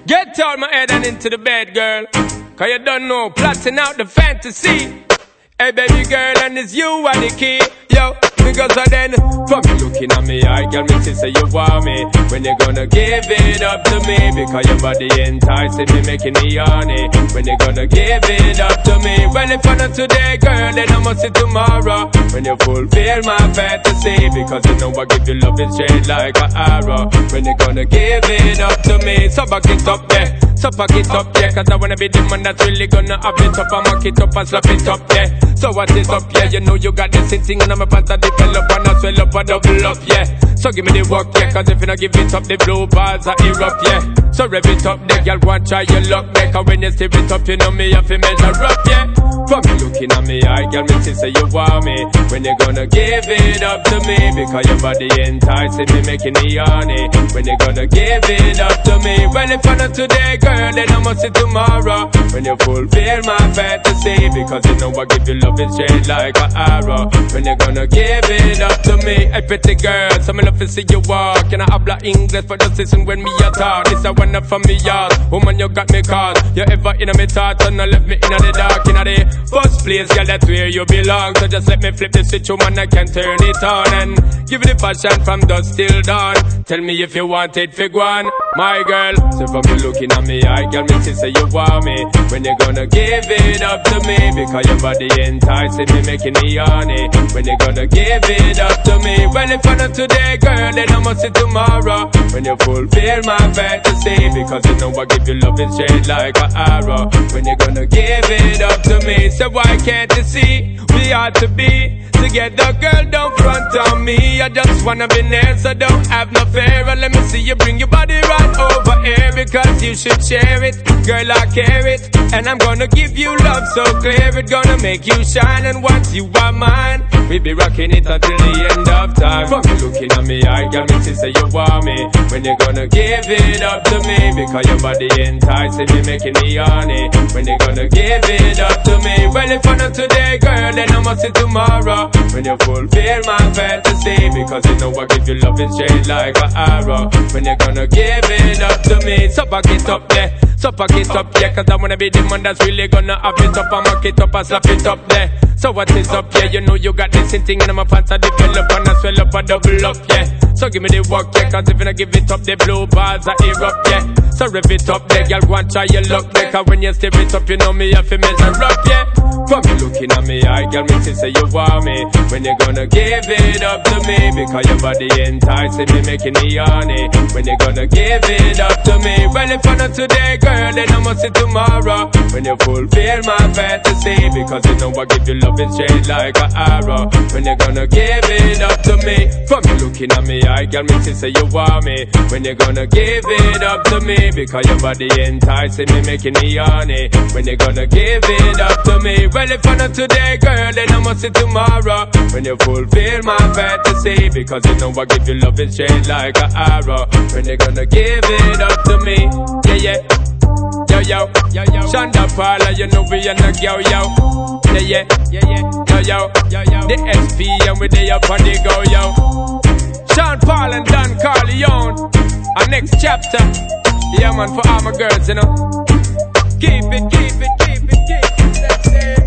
Get out my head and into the bed, girl. Cause you don't know, plotting out the fantasy. Hey baby girl, and it's you are the key. Yo, because of then, from you looking at me, I girl, me say you want me. When you gonna give it up to me? Because your body enticing me, making me horny. When you gonna give it up to me? Well, if I not today, girl, then I must see tomorrow. When you fulfill my fantasy, because you know I give you love straight like an arrow. When you gonna give it up to me? So back it up there, so back it up, yeah. Cause I wanna be the man that's really gonna have it up and mock it up and slap it up, yeah. So what is up, yeah? You know you got this thing and I'm about to develop and I swell up and double up, yeah. So give me the work, yeah. Cause if you don't give it up, the blue bars are erupt, yeah. So rev it up, there, girl, go and try your luck, yeah. Cause when you stir it up, you know me have to measure up, yeah. From you looking at me, I girl, me say you want me. When you gonna give it up to me? Because your body enticing me, making me horny. When you gonna give it up to me? Well, if I not today, girl, then I must see tomorrow. When you fulfill my fantasy, because you know I give you love straight like an arrow. When you gonna give it up to me? Hey pretty girl, so me love to see you walk. And I habla English, but just listen when me a talk. This a one up from me yard. Woman, you got me caught. You ever in me thoughts and I left me in the dark. In the first place, girl, that's where you belong. So just let me flip the switch, woman, I can turn it on. And give you the passion from dusk till dawn. Tell me if you want it, fig one, my girl. So from you looking at me, I girl, me say you want me. When you gonna give it up to me? Because your body enticing me, making me horny. When you gonna give it up to me? Well, if I not today, girl, then I must see tomorrow. When you fulfill my fantasy, because you know I give you love straight like an arrow. When you gonna give it up to me? So why can't you see we ought to be together, girl? Don't front on me. I just wanna be near, so don't have no fear. And let me see you bring your body right over here, because you should share it, girl. I care it, and I'm gonna give you love so clear. It's gonna make you shine, and once you are mine, we be rocking it until the end of time. From you looking at me, I got me to say you want me. When you gonna give it up to me? Because your body enticing me, making me horny. When you gonna give it up to me? Well, if I not today, girl, then I must see tomorrow. When you fulfill my fantasy, because you know I give you love straight like an arrow. When you gonna give it up to me? So back it up there, so pack it up, yeah. Cause I wanna be the man that's really gonna have it up and mock it up and slap it up there. So what is up, yeah? You know you got this thing and my pants are develop and I swell up and double up, yeah. So give me the work, yeah. Cause if you don't give it up, the blue bars are erupt, yeah. So rev it up there, girl, go and try your luck there. Cause when you stir it up, you know me have to measure up, yeah. From you looking at me, I girl, me say you want me. When you gonna give it up to me? Because your body enticing me, making me horny. When you gonna give it up to me? Well, if I not today, girl, then I must see tomorrow. When you fulfill my fantasy, because you know I give you love straight like an arrow. When you gonna give it up to me? From you looking at me, I girl, me say you want me. When you gonna give it up to me? Because your body enticing me, making me horny. When you gonna give it up to me? Well, if I not today, girl, then I must see tomorrow. When you fulfill my fantasy, because you know I give you love straight like an arrow. When you gonna give it up to me? Yeah, yeah. Yo, yo, yo, yo. Shonda Paula, you know we are not yo, yo. Yeah, yeah, yeah, yeah. Yo, yo, yo, yo. The SP and we there up on the go, yo. Sean Paul and Don Corleone. Our next chapter. Yeah, man, for all my girls, you know. Keep it, keep it, keep it, keep it. That's it.